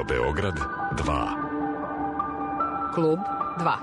Radio Beograd 2. Klub 2.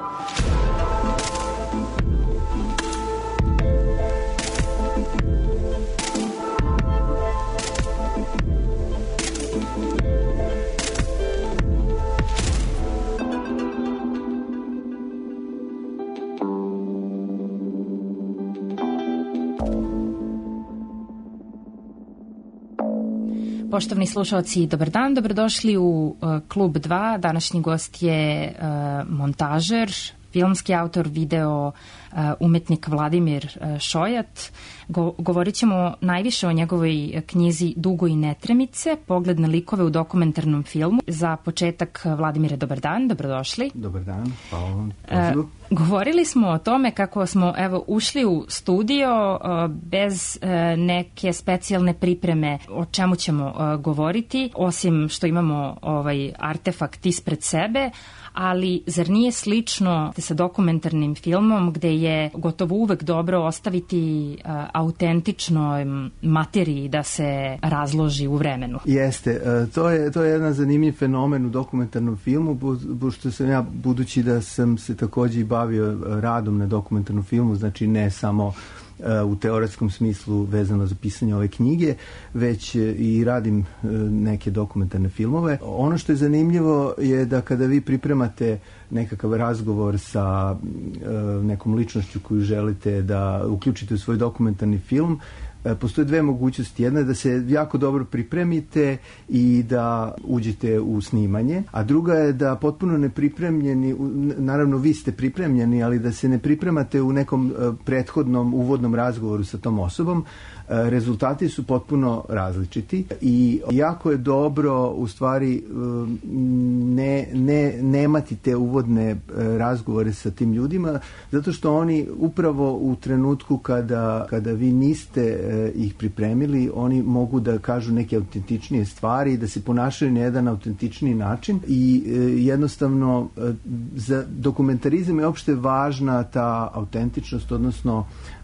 Poštovni slušalci, dobar dan, dobrodošli u Klub 2. Današnji gost je montažer, filmski autor, video umetnik Vladimir Šojat. Govorit ćemo najviše o njegovoj knjizi Dugo i netremice, pogled na likove u dokumentarnom filmu. Za početak, Vladimire, dobar dan, dobrodošli. Dobar dan, hvala vam. Govorili smo o tome kako smo ušli u studio bez neke specijalne pripreme o čemu ćemo govoriti, osim što imamo artefakt ispred sebe, ali zar nije slično sa dokumentarnim filmom gde je gotovo uvek dobro ostaviti autentičnoj materiji da se razloži u vremenu? Jeste, to je jedan zanimljiv fenomen u dokumentarnom filmu, pošto sam ja, budući da sam se takođe i bavio radom na dokumentarnom filmu, znači ne samo u teoretskom smislu vezano za pisanje ove knjige, već i radim neke dokumentarne filmove. Ono što je zanimljivo je da kada vi pripremate nekakav razgovor sa nekom ličnošću koju želite da uključite u svoj dokumentarni film, postoje dve mogućnosti. Jedna je da se jako dobro pripremite i da uđete u snimanje, a druga je da potpuno nepripremljeni, naravno vi ste pripremljeni, ali da se ne pripremate u nekom prethodnom uvodnom razgovoru sa tom osobom. Rezultati su potpuno različiti i jako je dobro u stvari nemati te uvodne razgovore sa tim ljudima, zato što oni upravo u trenutku kada vi niste ih pripremili, oni mogu da kažu neke autentičnije stvari, da se ponašaju na jedan autentičniji način i jednostavno za dokumentarizam je uopšte važna ta autentičnost, odnosno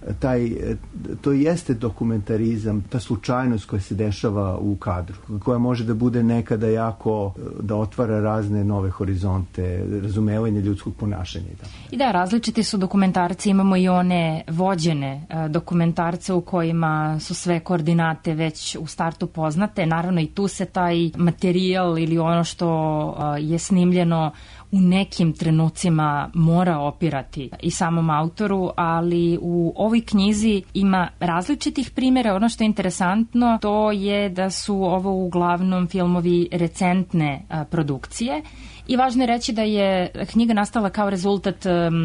to jeste dokumentarizam, ta slučajnost koja se dešava u kadru, koja može da bude nekada jako, da otvara razne nove horizonte, razumevanje ljudskog ponašanja. I da, različiti su dokumentarci, imamo i one vođene dokumentarce u kojima su sve koordinate već u startu poznate. Naravno i tu se taj materijal ili ono što je snimljeno u nekim trenucima mora opirati i samom autoru, ali u ovoj knjizi ima različitih primjera. Ono što je interesantno to je da su ovo uglavnom filmovi recentne produkcije i važno je reći da je knjiga nastala kao rezultat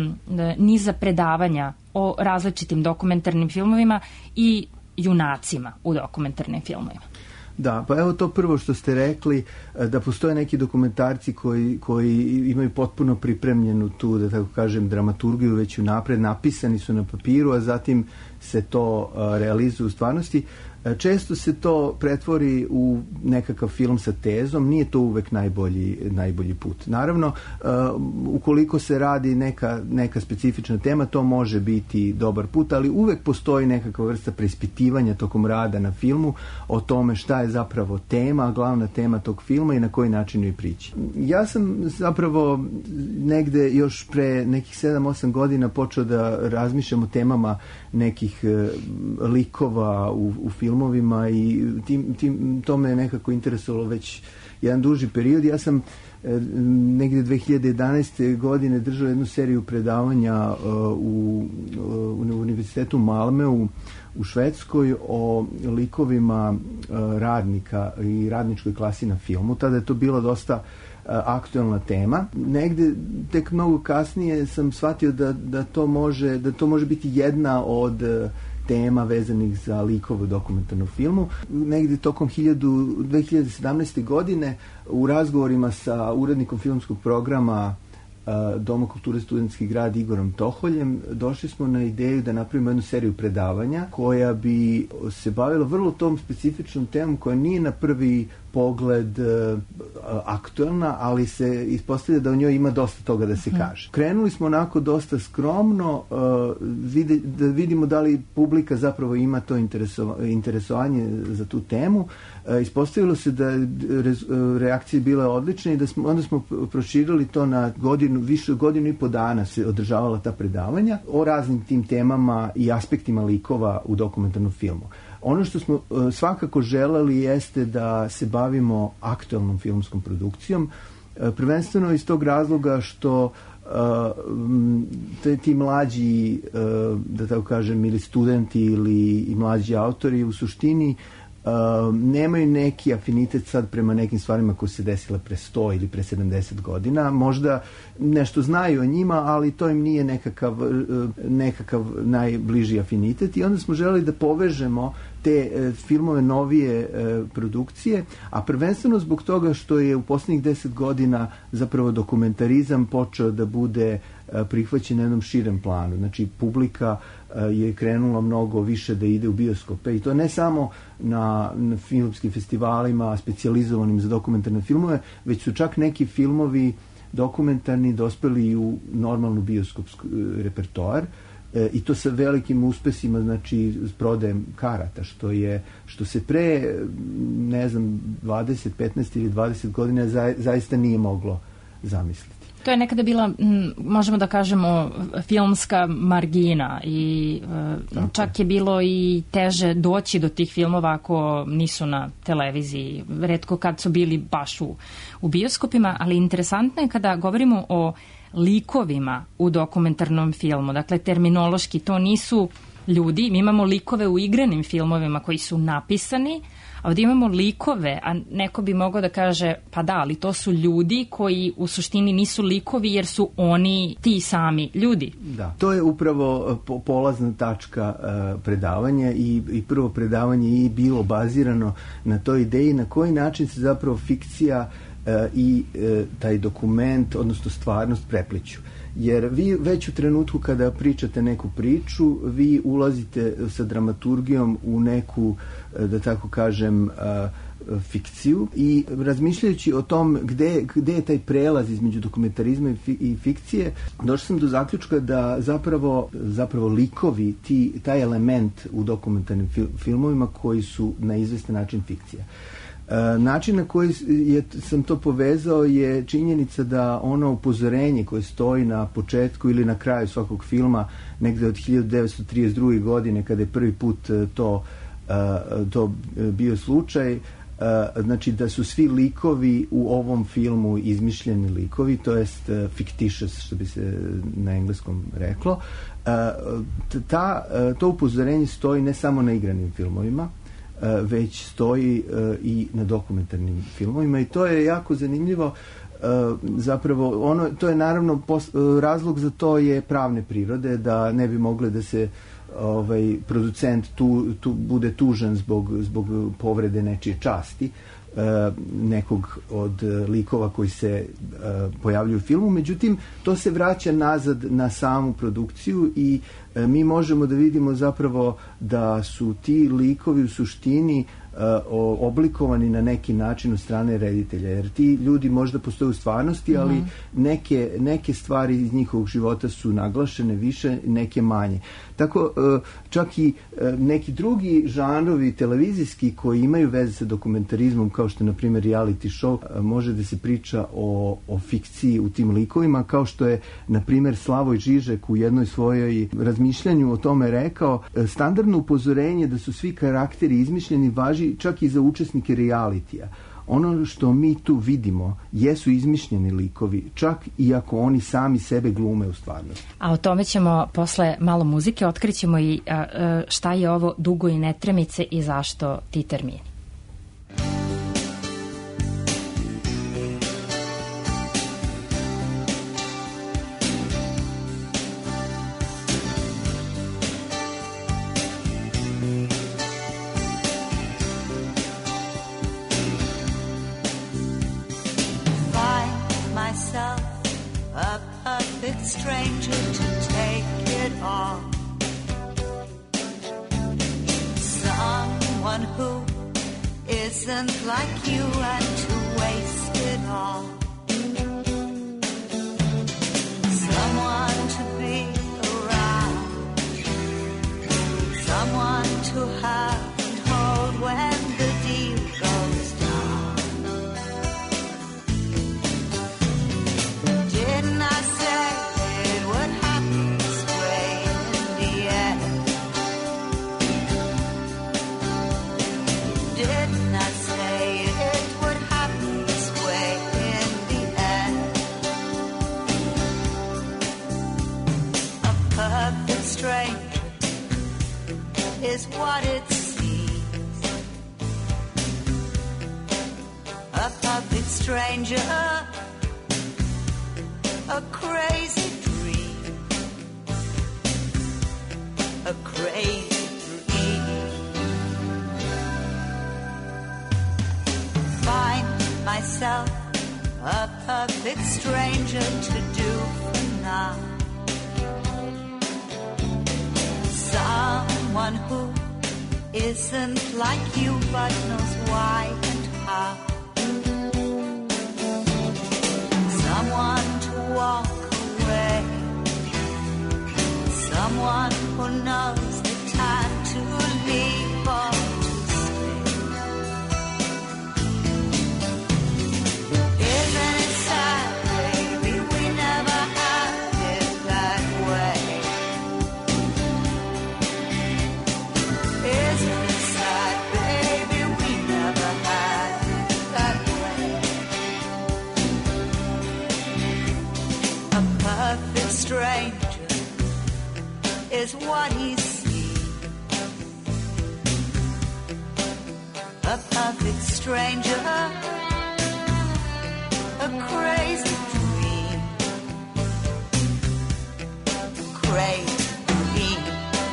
niza predavanja o različitim dokumentarnim filmovima i junacima u dokumentarnim filmovima. Da, pa evo to prvo što ste rekli, da postoje neki dokumentarci koji imaju potpuno pripremljenu tu, da tako kažem, dramaturgiju već unapred, napisani su na papiru, a zatim se to realizuje u stvarnosti. Često se to pretvori u nekakav film sa tezom, nije to uvek najbolji put. Naravno, ukoliko se radi neka specifična tema, to može biti dobar put, ali uvek postoji nekakva vrsta preispitivanja tokom rada na filmu o tome šta je zapravo tema, glavna tema tog filma i na koji način joj prići. Ja sam zapravo negde još pre nekih 7-8 godina počeo da razmišljam o temama nekih likova u filmovima i to me nekako interesovalo već jedan duži period. Ja sam negde 2011. godine držao jednu seriju predavanja u Univerzitetu Malmeu u Švedskoj o likovima radnika i radničkoj klasi na filmu. Tada je to bila dosta aktuelna tema. Negde tek mnogo kasnije sam shvatio da to može biti jedna od tema vezanih za likove u dokumentarnom filmu. Negde tokom 2017. godine u razgovorima sa urednikom filmskog programa Doma kulture Studentski grad Igorom Toholjem, došli smo na ideju da napravimo jednu seriju predavanja koja bi se bavila vrlo tom specifičnom temom koja nije na prvi pogled aktuelna, ali se ispostavlja da u njoj ima dosta toga da se kaže. Krenuli smo onako dosta skromno, da vidimo da li publika zapravo ima to interesovanje za tu temu. Ispostavilo se da reakcije bile odlične i da onda smo proširili to na više godinu i po dana se održavala ta predavanja o raznim tim temama i aspektima likova u dokumentarnom filmu. Ono što smo svakako želeli jeste da se bavimo aktuelnom filmskom produkcijom, prvenstveno iz tog razloga što ti mlađi, da tako kažem, ili studenti ili mlađi autori u suštini nemaju neki afinitet sad prema nekim stvarima koje se desile pre 100 ili pre 70 godina. Možda nešto znaju o njima, ali to im nije nekakav najbliži afinitet i onda smo želeli da povežemo te filmove novije produkcije, a prvenstveno zbog toga što je u posljednjih 10 godina zapravo dokumentarizam počeo da bude prihvaćen na jednom širem planu. Znači, publika je krenula mnogo više da ide u bioskope i to ne samo na filmskim festivalima specijalizovanim za dokumentarne filmove, već su čak neki filmovi dokumentarni dospeli u normalnu bioskopsku repertoar i to sa velikim uspesima, znači s prodajem karata, što se pre, ne znam, 20, 15 ili 20 godina zaista nije moglo zamisliti. To je nekada bila, možemo da kažemo, filmska margina i čak je bilo i teže doći do tih filmova ako nisu na televiziji. Retko kad su bili baš u bioskopima, ali interesantno je kada govorimo o likovima u dokumentarnom filmu. Dakle, terminološki to nisu ljudi, mi imamo likove u igranim filmovima koji su napisani, a ovdje imamo likove, a neko bi mogao da kaže, pa da, ali to su ljudi koji u suštini nisu likovi jer su oni ti sami ljudi. Da, to je upravo polazna tačka predavanja i prvo predavanje je bilo bazirano na toj ideji na koji način se zapravo fikcija i taj dokument, odnosno stvarnost prepliću. Jer vi već u trenutku kada pričate neku priču, vi ulazite sa dramaturgijom u neku, da tako kažem, fikciju i razmišljajući o tom gde je taj prelaz između dokumentarizma i fikcije, došao sam do zaključka da zapravo likovi, taj element u dokumentarnim filmovima koji su na izvestan način fikcija. Način na koji sam to povezao je činjenica da ono upozorenje koje stoji na početku ili na kraju svakog filma negde od 1932. godine kada je prvi put to bio slučaj, znači da su svi likovi u ovom filmu izmišljeni likovi, to jest fictitious, što bi se na engleskom reklo. To upozorenje stoji ne samo na igranim filmovima, već stoji i na dokumentarnim filmovima i to je jako zanimljivo. Zapravo, to je naravno razlog za to je pravne prirode, da ne bi mogle da se producent tu bude tužan zbog povrede nečije časti nekog od likova koji se pojavljuju u filmu. Međutim, to se vraća nazad na samu produkciju i mi možemo da vidimo zapravo da su ti likovi u suštini oblikovani na neki način od strane reditelja, jer ti ljudi možda postoje u stvarnosti, ali neke stvari iz njihovog života su naglašene više, neke manje. Tako čak i neki drugi žanrovi televizijski koji imaju veze sa dokumentarizmom, kao što je na primjer reality show, može da se priča o fikciji u tim likovima, kao što je na primjer Slavoj Žižek u jednoj svojoj razmišljanju o tome rekao, standardno upozorenje da su svi karakteri izmišljeni važi čak i za učesnike realitija. Ono što mi tu vidimo jesu izmišljeni likovi, čak i ako oni sami sebe glume u stvarnosti. A o tome ćemo posle malo muzike, otkrićemo i šta je ovo Dugo i Netremice i zašto ti termini. Myself up isn't like you and to waste it all. Someone to be around, someone to have and hold when the deal goes down. Didn't I say it would happen this way in the end? Didn't I say it would happen this way in the end? A perfect stranger is what it seems. A perfect stranger, a crazy dream, a crazy dream. Find myself a perfect stranger to do for now. Someone who isn't like you but knows why and how. Someone to walk away, someone who knows the time to leave or to stay. Isn't it sad, baby, we never had it that way? Isn't it sad, baby, we never had it that way? A perfect stranger is what he sees. A perfect stranger, a crazy dream, crazy dream.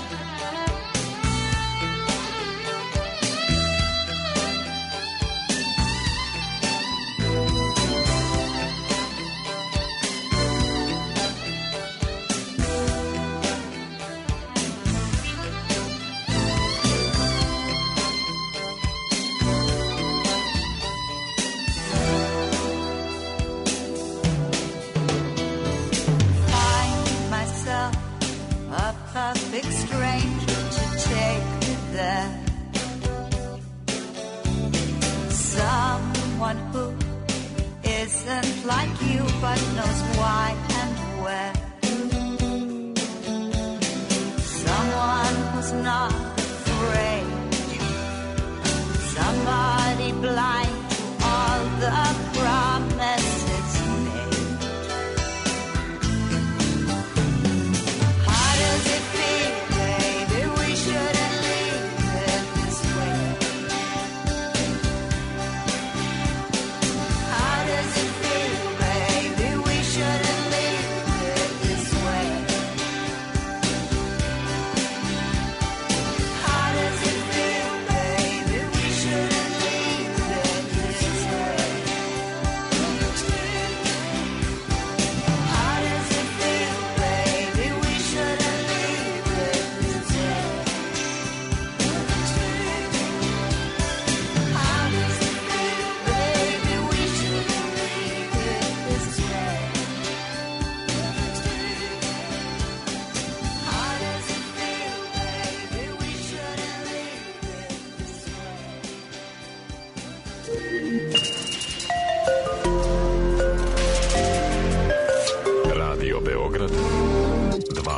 Perfect stranger to take me there. Someone who isn't like you but knows why and where. Someone who's not afraid. Somebody blind to all the promises made. How does it feel, baby? We shouldn't leave it this way. How does it feel, baby? We shouldn't leave it this way. How does it feel, baby? We shouldn't leave it this way. How does it feel, baby? We shouldn't leave it this way. How does it feel, baby? We shouldn't leave it this way. How does it feel, baby? We shouldn't leave it this way. Radio Beograd 2.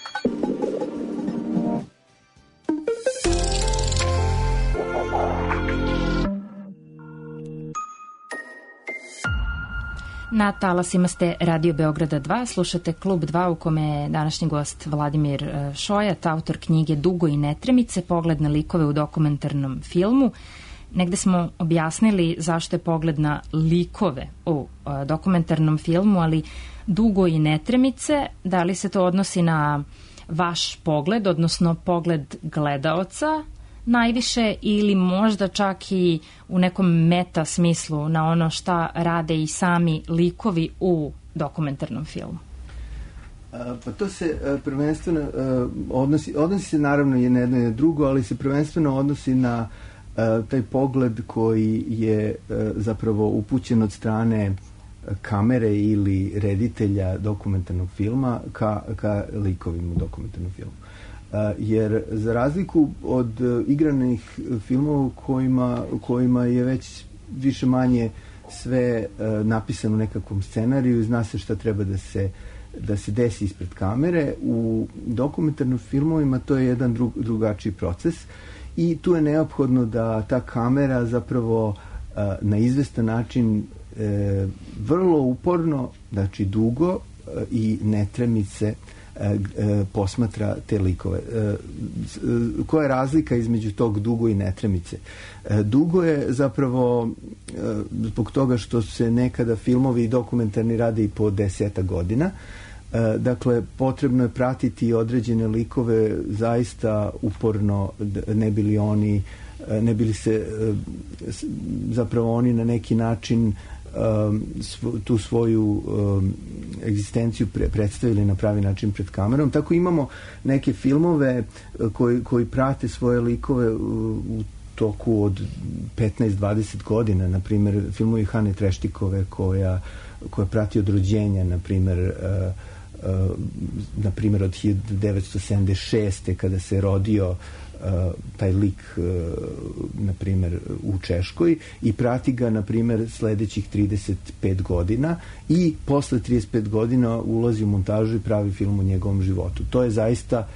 Na talasima ste Radio Beograda 2, slušate Klub 2 u kome je današnji gost Vladimir Šojat, autor knjige Dugo i Netremice, pogled na likove u dokumentarnom filmu. Negde smo objasnili zašto je pogled na likove u dokumentarnom filmu, ali Dugo i Netremice, da li se to odnosi na vaš pogled, odnosno pogled gledaoca najviše ili možda čak i u nekom meta smislu na ono šta rade i sami likovi u dokumentarnom filmu? Pa to se prvenstveno odnosi se naravno i na jedno i na drugo, ali se prvenstveno odnosi na taj pogled koji je zapravo upućen od strane kamere ili reditelja dokumentarnog filma ka likovima u dokumentarnom filmu. Jer za razliku od igranih filmova kojima je već više manje sve napisano u nekakvom scenariju i zna se šta treba da se desi ispred kamere, u dokumentarnim filmovima to je jedan drugačiji proces i tu je neophodno da ta kamera zapravo na izvestan način vrlo uporno, znači dugo i netremice posmatra te likove. Koja je razlika između tog dugo i netremice? Dugo je zapravo zbog toga što se nekada filmovi i dokumentarni rade i po 10 godina. Dakle, potrebno je pratiti određene likove zaista uporno, ne bili se zapravo oni na neki način tu svoju egzistenciju predstavili na pravi način pred kamerom. Tako imamo neke filmove koji prate svoje likove u toku od 15-20 godina, na primjer filmovi Hane Treštikove koja prati od rođenja, na primjer od 1976. kada se rodio taj lik na primjer u Češkoj i prati ga na primjer sledećih 35 godina i posle 35 godina ulazi u montažu i pravi film o njegovom životu. To je zaista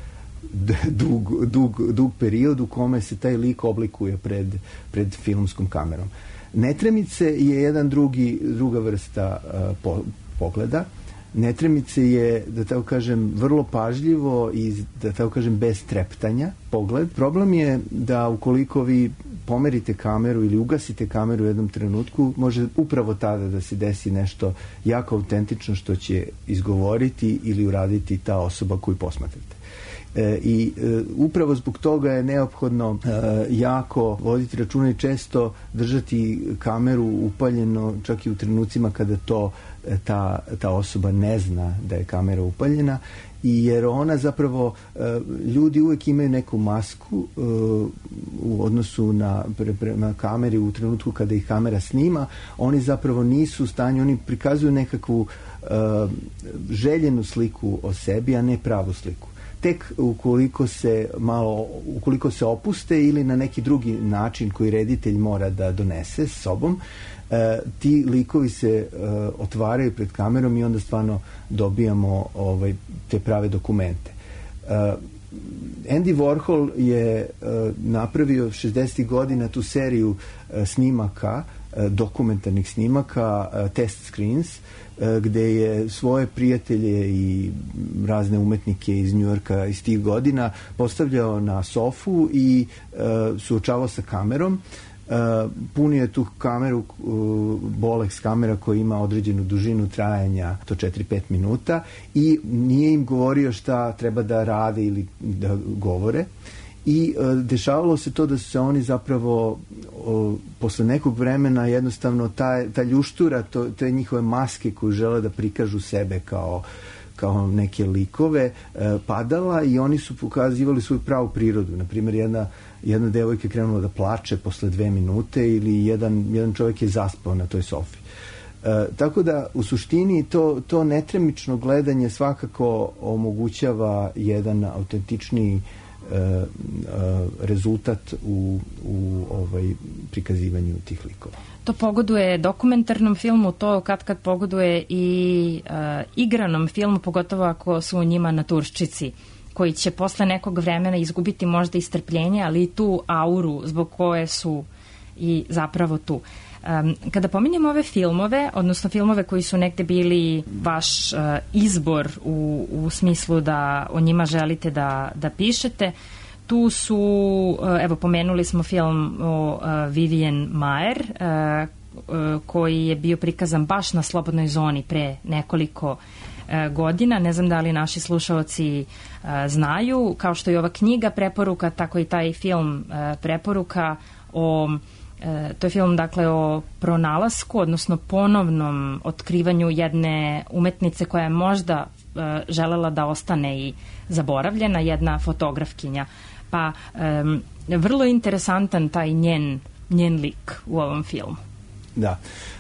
dug period u kome se taj lik oblikuje pred filmskom kamerom. Netremice je jedan druga vrsta pogleda. Netremice je, da tako kažem, vrlo pažljivo i, da tako kažem, bez treptanja pogled. Problem je da ukoliko vi pomerite kameru ili ugasite kameru u jednom trenutku, može upravo tada da se desi nešto jako autentično što će izgovoriti ili uraditi ta osoba koju posmatrate. I upravo zbog toga je neophodno jako voditi računa i često držati kameru upaljeno čak i u trenucima kada ta osoba ne zna da je kamera upaljena, i jer ona zapravo, ljudi uvek imaju neku masku u odnosu prema kameri u trenutku kada ih kamera snima. Oni zapravo nisu u stanju, oni prikazuju nekakvu željenu sliku o sebi, a ne pravu sliku. Tek ukoliko se opuste ili na neki drugi način koji reditelj mora da donese s sobom, ti likovi se otvaraju pred kamerom i onda stvarno dobijamo te prave dokumente. Andy Warhol je napravio 60. godina tu seriju snimaka, dokumentarnih snimaka, test screens, gde je svoje prijatelje i razne umetnike iz Njujorka iz tih godina postavljao na sofu i suočavao sa kamerom. Punio je tu kameru, Bolex kamera koja ima određenu dužinu trajanja, to 4-5 minuta, i nije im govorio šta treba da rade ili da govore. I dešavalo se to da su se oni zapravo posle nekog vremena jednostavno ta ljuštura, te njihove maske koju žele da prikažu sebe kao neke likove, padala i oni su pokazivali svoju pravu prirodu. Naprimjer, jedna devojka je krenula da plače posle 2 minute ili jedan čovjek je zaspao na toj sofi. Tako da u suštini to netremično gledanje svakako omogućava jedan autentičniji rezultat u prikazivanju tih likova. To pogoduje dokumentarnom filmu, to kad pogoduje i igranom filmu, pogotovo ako su u njima naturščici, koji će posle nekog vremena izgubiti možda i strpljenje, ali i tu auru zbog koje su i zapravo tu. Kada pominjemo ove filmove, odnosno filmove koji su negde bili vaš izbor u smislu da o njima želite da pišete, tu su, evo, pomenuli smo film o Vivian Maier, koji je bio prikazan baš na Slobodnoj zoni pre nekoliko godina. Ne znam da li naši slušaoci znaju, kao što je ova knjiga preporuka, tako i taj film preporuka o To je film, dakle, o pronalasku, odnosno ponovnom otkrivanju jedne umetnice koja je možda želela da ostane i zaboravljena, jedna fotografkinja. Pa vrlo interesantan taj njen lik u ovom filmu. Da.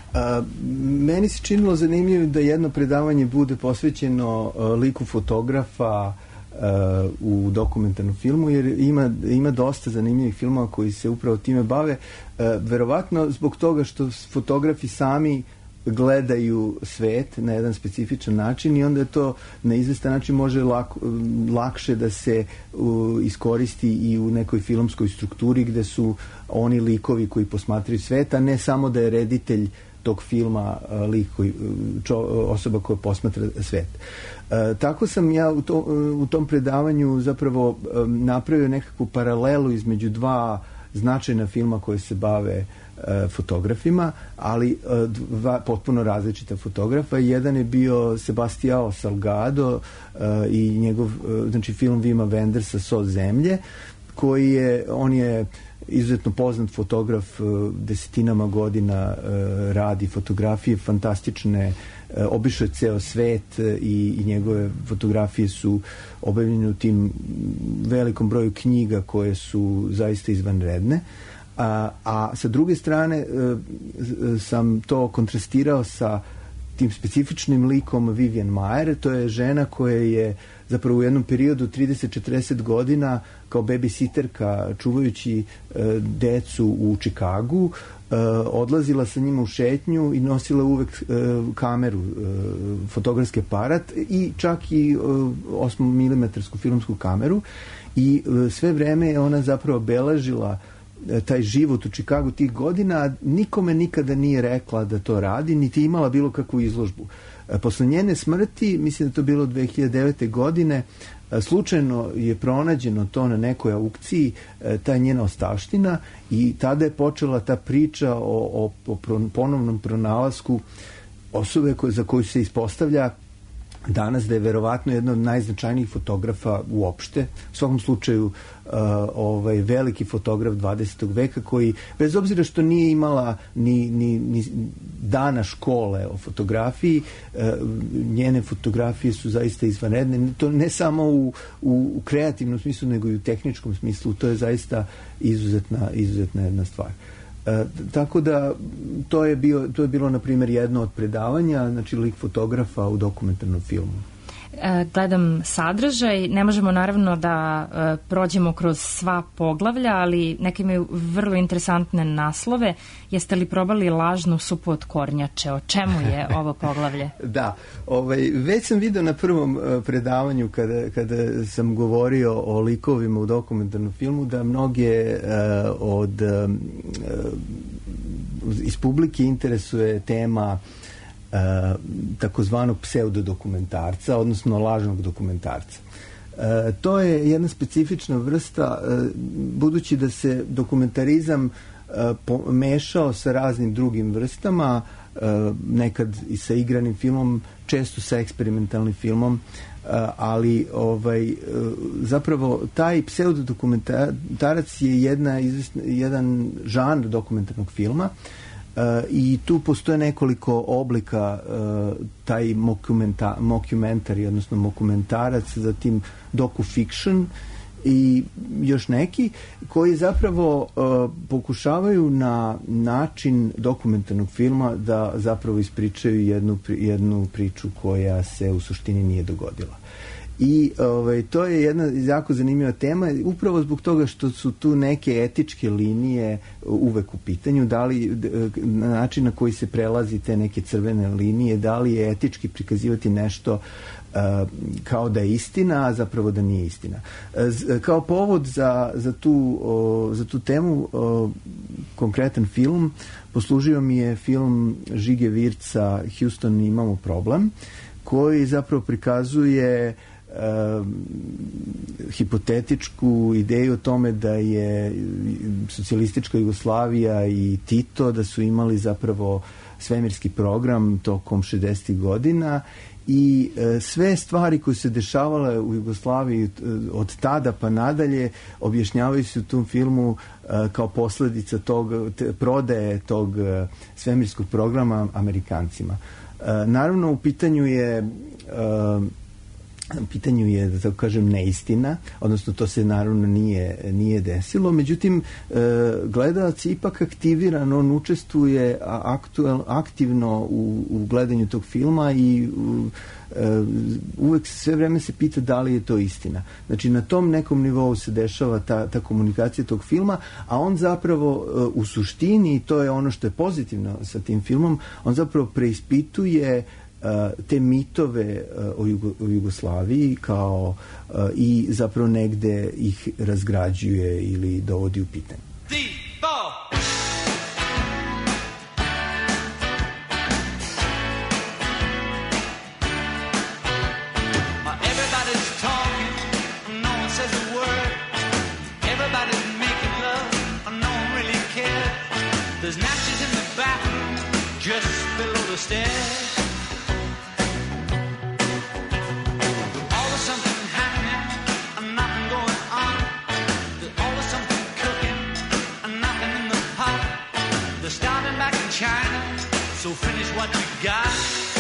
Meni se činilo zanimljivo da jedno predavanje bude posvećeno liku fotografa u dokumentarnom filmu, jer ima dosta zanimljivih filmova koji se upravo time bave, verovatno zbog toga što fotografi sami gledaju svet na jedan specifičan način i onda je to na izvestan način može lakše da se iskoristi i u nekoj filmskoj strukturi gde su oni likovi koji posmatraju svet, a ne samo da je reditelj tog filma lik osoba koja posmatra svet. Tako sam ja u tom predavanju zapravo napravio nekakvu paralelu između dva značajna filma koje se bave fotografima, ali dva potpuno različita fotografa. Jedan je bio Sebastião Salgado i njegov, znači film Wima Wendersa So zemlje, on je izuzetno poznat fotograf, desetinama godina radi fotografije fantastične, obišao je ceo svet i njegove fotografije su objavljene u tim velikom broju knjiga koje su zaista izvanredne. A sa druge strane sam to kontrastirao sa tim specifičnim likom Vivian Maier. To je žena koja je zapravo u jednom periodu 30-40 godina kao babysitterka čuvajući decu u Čikagu odlazila sa njima u šetnju i nosila uvek kameru, fotografski aparat i čak i 8 mm filmsku kameru i sve vreme je ona zapravo beležila taj život u Čikagu tih godina, a nikome nikada nije rekla da to radi, niti imala bilo kakvu izložbu. Posle njene smrti, mislim da to bilo 2009. godine, slučajno je pronađeno to na nekoj aukciji, ta njena ostavština i tada je počela ta priča o ponovnom pronalasku osobe za koju se ispostavlja danas da je verovatno jedna od najznačajnijih fotografa uopšte. U svakom slučaju veliki fotograf 20. veka koji, bez obzira što nije imala ni dana škole o fotografiji, njene fotografije su zaista izvanredne. To ne samo u kreativnom smislu, nego i u tehničkom smislu. To je zaista izuzetna jedna stvar. Tako da to je bilo na primjer jedno od predavanja, znači lik fotografa u dokumentarnom filmu. Gledam sadržaj, ne možemo naravno da prođemo kroz sva poglavlja, ali neke imaju vrlo interesantne naslove. Jeste li probali lažnu supu od kornjače? O čemu je ovo poglavlje? Da, već sam vidio na prvom predavanju kada sam govorio o likovima u dokumentarnom filmu da mnoge iz publike interesuje tema takozvanog pseudodokumentarca, odnosno lažnog dokumentarca. To je jedna specifična vrsta, budući da se dokumentarizam mešao sa raznim drugim vrstama, nekad i sa igranim filmom, često sa eksperimentalnim filmom, ali zapravo taj pseudodokumentarac je jedan žanr dokumentarnog filma i tu postoje nekoliko oblika, taj mockumentary, odnosno dokumentarac, zatim docu-fiction i još neki koji zapravo pokušavaju na način dokumentarnog filma da zapravo ispričaju jednu priču koja se u suštini nije dogodila. I to je jedna jako zanimljiva tema, upravo zbog toga što su tu neke etičke linije uvek u pitanju, da li na način na koji se prelazi te neke crvene linije, da li je etički prikazivati nešto kao da je istina, a zapravo da nije istina. Kao povod za tu temu, konkretan film, poslužio mi je film Žige Virca Houston, imamo problem, koji zapravo prikazuje hipotetičku ideju o tome da je socijalistička Jugoslavija i Tito da su imali zapravo svemirski program tokom 60. godina i sve stvari koje se dešavale u Jugoslaviji od tada pa nadalje objašnjavaju se u tom filmu kao posljedica prodaje tog svemirskog programa Amerikancima. Naravno, u pitanju je, da tako kažem, neistina, odnosno to se naravno nije desilo, međutim gledalac je ipak aktiviran, on učestvuje aktivno u gledanju tog filma i uvek sve vreme se pita da li je to istina. Znači na tom nekom nivou se dešava ta komunikacija tog filma, a on zapravo u suštini, to je ono što je pozitivno sa tim filmom, on zapravo preispituje te mitove o Jugoslaviji kao i zapravo negde ih razgrađuje ili dovodi u pitanje. There's matches in the bathroom just below the stairs. Always something happening and nothing going on. There's always something cooking and nothing in the pot. They're starting back in China, so finish what you got.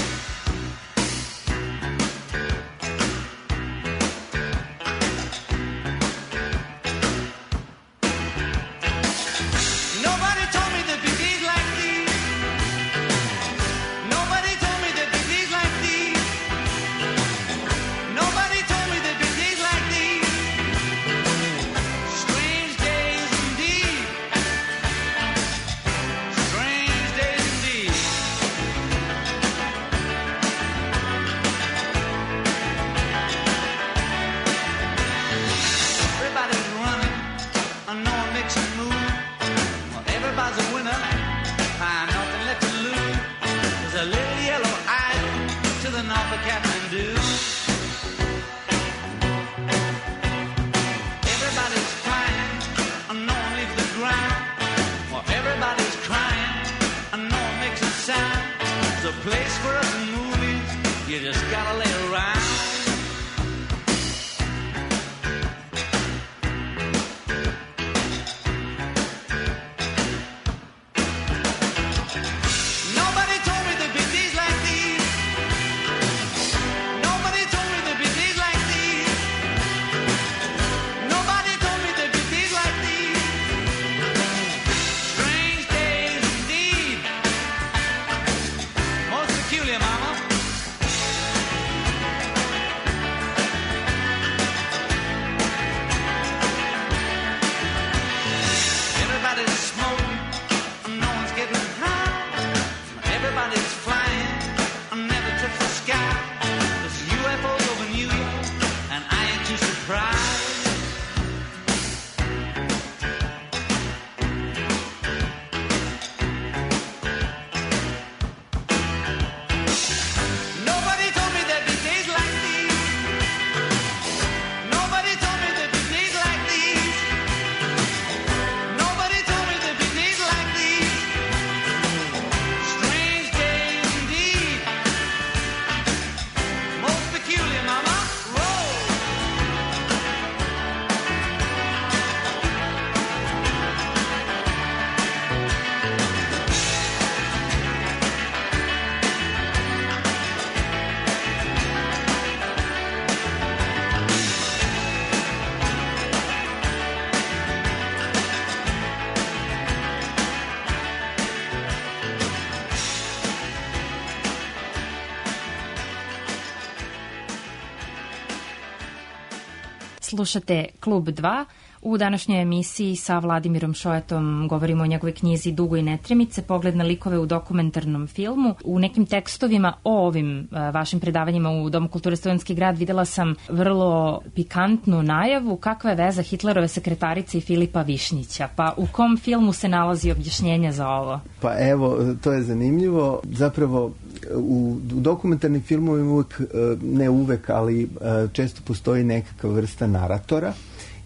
Slušate Klub 2. U današnjoj emisiji sa Vladimirom Šojatom govorimo o njegovoj knjizi Dugo i Netremice, pogled na likove u dokumentarnom filmu. U nekim tekstovima o ovim vašim predavanjima u Domu kulture Studentski grad videla sam vrlo pikantnu najavu kakva je veza Hitlerove sekretarice i Filipa Višnjića. Pa u kom filmu se nalazi objašnjenje za ovo? Pa evo, to je zanimljivo. Zapravo u dokumentarnim filmovima uvek, ne uvek, ali često postoji nekakva vrsta naratora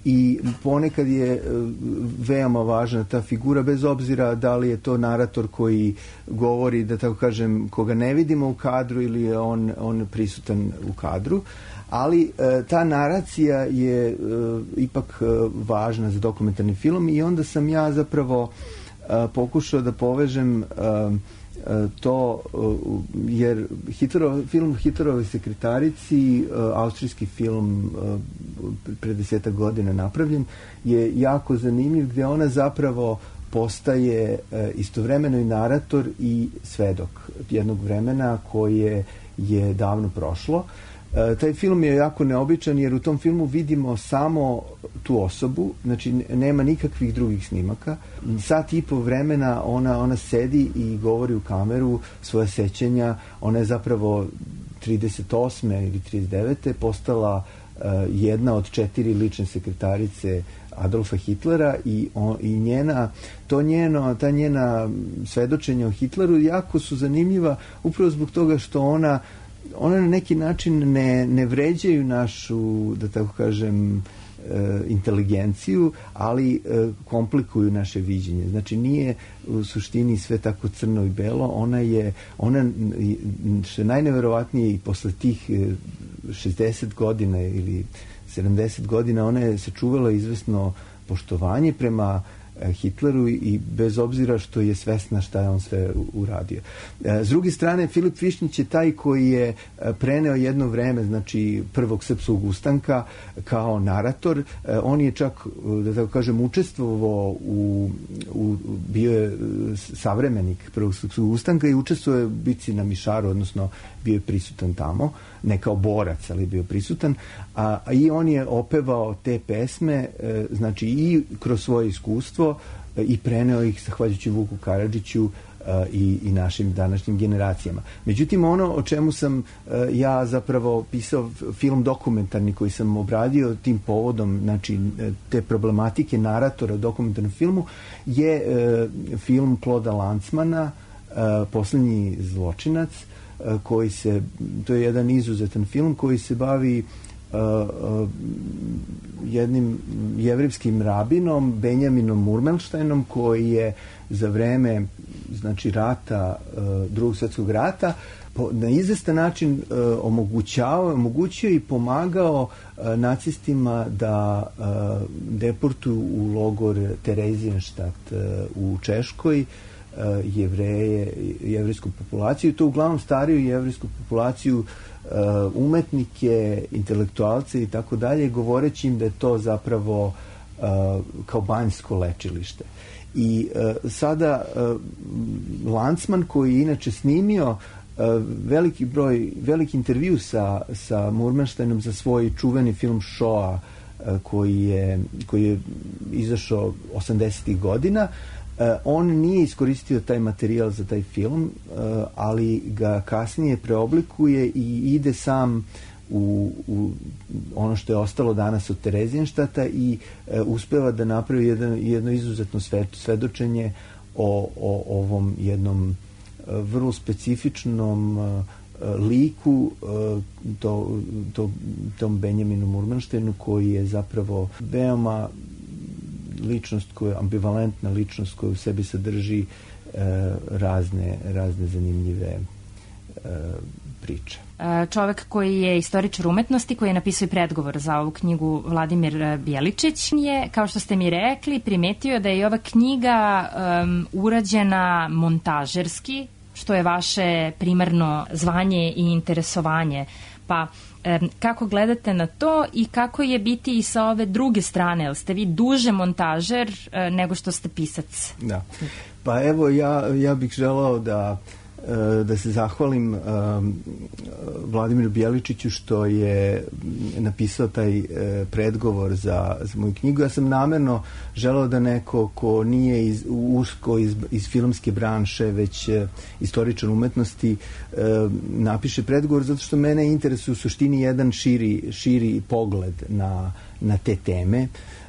i ponekad je veoma važna ta figura, bez obzira da li je to narator koji govori, da tako kažem, koga ne vidimo u kadru ili je on prisutan u kadru, ali ta naracija je ipak važna za dokumentarni film i onda sam ja zapravo pokušao da povežem to, jer film Hitlerovoj sekretarici, austrijski film pre 10 godina napravljen, je jako zanimljiv, gdje ona zapravo postaje istovremeno i narator i svedok jednog vremena koje je davno prošlo. Taj film je jako neobičan jer u tom filmu vidimo samo tu osobu, znači nema nikakvih drugih snimaka. Sat i po vremena ona sedi i govori u kameru svoje sećanja. Ona je zapravo 38. ili 39. postala jedna od 4 lične sekretarice Adolfa Hitlera i ta njena svedočenja o Hitleru jako su zanimljiva upravo zbog toga što ona na neki način ne vređaju našu, da tako kažem, inteligenciju, ali komplikuju naše viđenje. Znači nije u suštini sve tako crno i belo, ona što je najneverovatnije i posle tih 60 godina ili 70 godina, ona je sačuvala izvesno poštovanje prema Hitleru i bez obzira što je svesna šta je on sve uradio. S druge strane, Filip Višnjić je taj koji je preneo jedno vreme, znači prvog srpskog ustanka kao narator. On je čak, da tako kažem, učestvovao bio je savremenik prvog srpskog ustanka i učestvovao u bici na Mišaru, odnosno bio je prisutan tamo, ne kao borac, ali bio prisutan, i on je opevao te pesme, znači i kroz svoje iskustvo i preneo ih zahvaljujući Vuku Karadžiću i našim današnjim generacijama. Međutim, ono o čemu sam ja zapravo pisao film dokumentarni koji sam obradio tim povodom, znači te problematike naratora u dokumentarnom filmu, je film Kloda Lanzmana Poslednji zločinac, to je jedan izuzetan film koji se bavi jednim jevrejskim rabinom Benjaminom Murmelštejnom koji je za vreme, znači, rata, Drugog svjetskog rata, na izvestan način omogućio i pomagao nacistima da deportuju u logor Terezijenštat u Češkoj Jevreje, jevrejsku populaciju, to uglavnom stariju jevrejsku populaciju, umetnike, intelektualce i tako dalje, govoreći im da je to zapravo kao banjsko lečilište. I sada Lanzman, koji je inače snimio veliki intervju sa Murmelštejnom za svoj čuveni film Shoah, koji je izašao 80. godina, on nije iskoristio taj materijal za taj film, ali ga kasnije preoblikuje i ide sam u ono što je ostalo danas od Terezijenštata i uspeva da napravi jedno izuzetno svedočenje o ovom jednom vrlo specifičnom liku, tom Benjaminu Murmelštejnu, koji je zapravo veoma ambivalentna ličnost koja u sebi sadrži razne zanimljive priče. Čovek koji je istoričar umetnosti, koji je napisao i predgovor za ovu knjigu, Vladimir Bjeličić, je, kao što ste mi rekli, primetio da je ova knjiga urađena montažerski, što je vaše primarno zvanje i interesovanje. Pa kako gledate na to i kako je biti i sa ove druge strane? Jel ste vi duže montažer nego što ste pisac? Da. Pa evo, ja bih želao da se zahvalim Vladimiru Bjeličiću što je napisao taj predgovor za moju knjigu. Ja sam namerno želao da neko ko nije usko iz filmske branše, već istoričar umetnosti, napiše predgovor, zato što mene interesuje u suštini jedan širi pogled na te teme.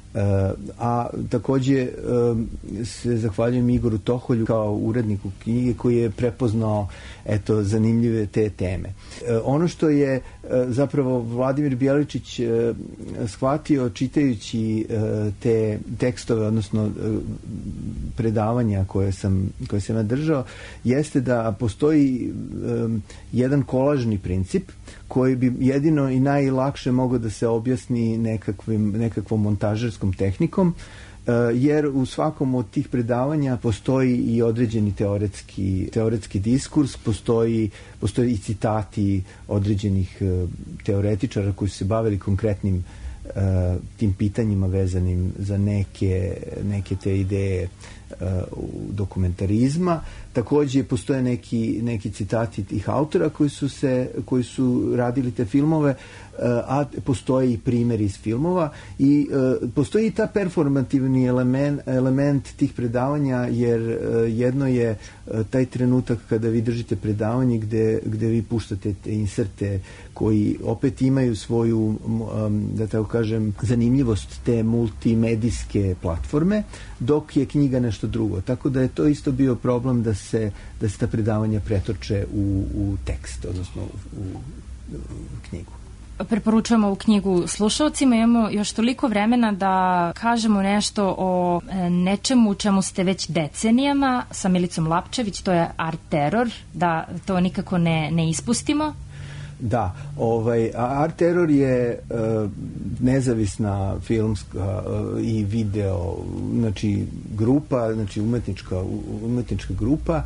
A takođe se zahvaljujem Igoru Toholju kao uredniku knjige koji je prepoznao zanimljive te teme. Ono što je zapravo Vladimir Bjeličić shvatio čitajući te tekstove, odnosno predavanja koje sam držao, jeste da postoji jedan kolažni princip koji bi jedino i najlakše mogao da se objasni nekakvom montažerskom tehnikom, jer u svakom od tih predavanja postoji i određeni teoretski diskurs, postoji i citati određenih teoretičara koji su se bavili konkretnim tim pitanjima vezanim za neke te ideje dokumentarizma. Takođe postoje neki citati tih autora koji su radili te filmove, a postoje i primjeri iz filmova i postoji i ta performativni element tih predavanja, jer jedno je taj trenutak kada vi držite predavanje gde vi puštate te inserte koji opet imaju svoju, da tako kažem, zanimljivost te multimedijske platforme, dok je knjiga nešto drugo. Tako da je to isto bio problem da se ta predavanja pretoče u tekst, odnosno u knjigu. Preporučujemo ovu knjigu slušalcima. Imamo još toliko vremena da kažemo nešto o nečemu u čemu ste već decenijama sa Milicom Lapčević, to je Art Terror, da to nikako ne ispustimo. Da, Art Terror je nezavisna filmska i video, znači grupa, znači umetnička grupa.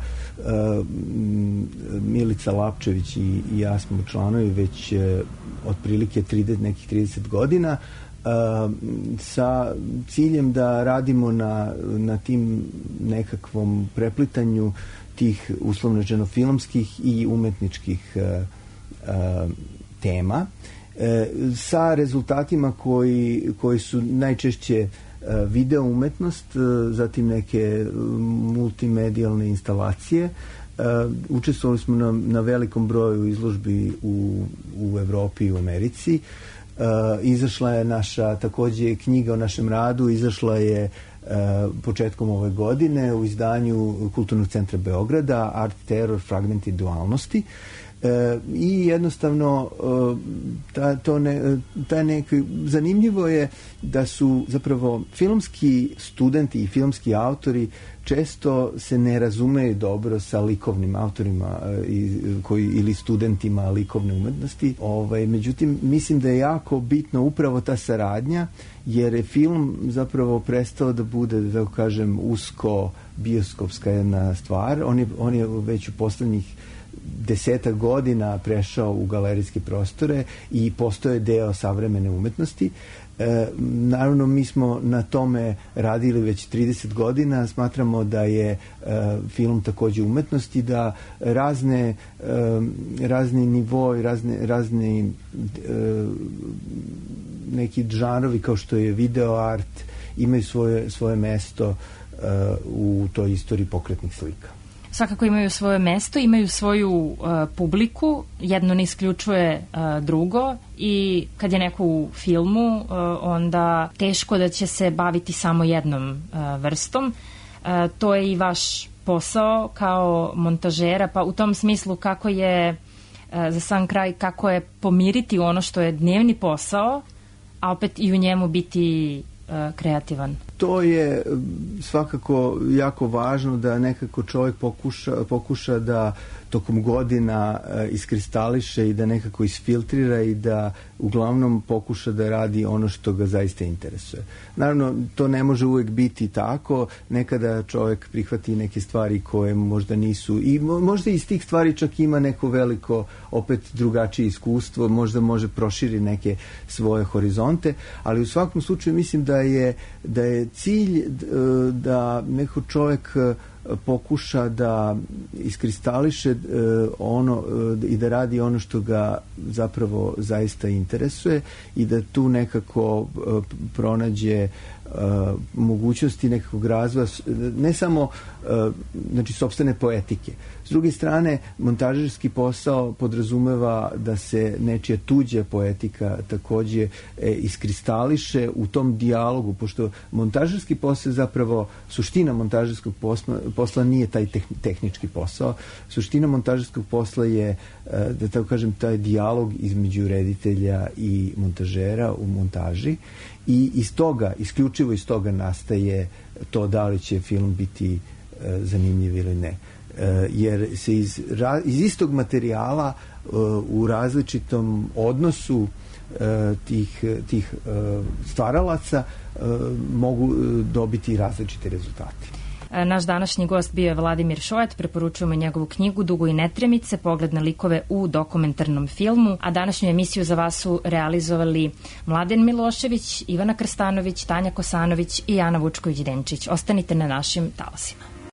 Milica Lapčević i ja smo članovi već otprilike nekih 30 godina, sa ciljem da radimo na tim nekakvom preplitanju tih uslovno rečeno filmskih i umetničkih tema, sa rezultatima koji su najčešće video umetnost, zatim neke multimedijalne instalacije. Učestvovali smo na velikom broju izložbi u Evropi i u Americi. Izašla je naša takođe knjiga o našem radu, izašla je početkom ove godine u izdanju Kulturnog centra Beograda, Art Terror, fragmenti dualnosti. I jednostavno zanimljivo je da su zapravo filmski studenti i filmski autori često se ne razumeju dobro sa likovnim autorima ili studentima likovne umetnosti. Međutim, mislim da je jako bitno upravo ta saradnja, jer je film zapravo prestao da bude, da kažem, usko bioskopska jedna stvar. On je već u poslednjih 10 godina prešao u galerijske prostore i postao je deo savremene umetnosti. Naravno, mi smo na tome radili već 30 godina. Smatramo da je film takođe umetnost i da razni nivoi, razni neki žanrovi kao što je video art imaju svoje mesto u toj istoriji pokretnih slika. Svakako imaju svoje mesto, imaju svoju publiku, jedno ne isključuje drugo, i kad je neko u filmu, onda teško da će se baviti samo jednom vrstom. To je i vaš posao kao montažera, pa u tom smislu kako je, za sam kraj, kako je pomiriti ono što je dnevni posao, a opet i u njemu biti kreativan. To je svakako jako važno, da nekako čovjek pokuša da tokom godina iskristališe i da nekako isfiltrira i da uglavnom pokuša da radi ono što ga zaista interesuje. Naravno, to ne može uvek biti tako. Nekada čovjek prihvati neke stvari koje možda nisu, i možda iz tih stvari čak ima neko veliko, opet drugačije iskustvo, možda može proširi neke svoje horizonte, ali u svakom slučaju mislim da je cilj da neko čovjek pokuša da iskristališe ono i da radi ono što ga zapravo zaista interesuje i da tu nekako pronađe mogućnosti nekakvog razvoja, ne samo znači sopstvene poetike. S druge strane, montažerski posao podrazumeva da se nečija tuđa poetika takođe iskristališe u tom dijalogu, pošto montažerski posao je zapravo, suština montažerskog posla nije taj tehnički posao. Suština montažerskog posla je, da tako kažem, taj dijalog između reditelja i montažera u montaži i iz toga, isključivo iz toga nastaje to da li će film biti zanimljiv ili ne. Jer se iz istog materijala u različitom odnosu tih stvaralaca mogu dobiti različite rezultate. Naš današnji gost bio je Vladimir Šojat, preporučujemo njegovu knjigu Dugo i netremice, pogled na likove u dokumentarnom filmu, a današnju emisiju za vas su realizovali Mladen Milošević, Ivana Krstanović, Tanja Kosanović i Ana Vučković-Denčić. Ostanite na našim talasima.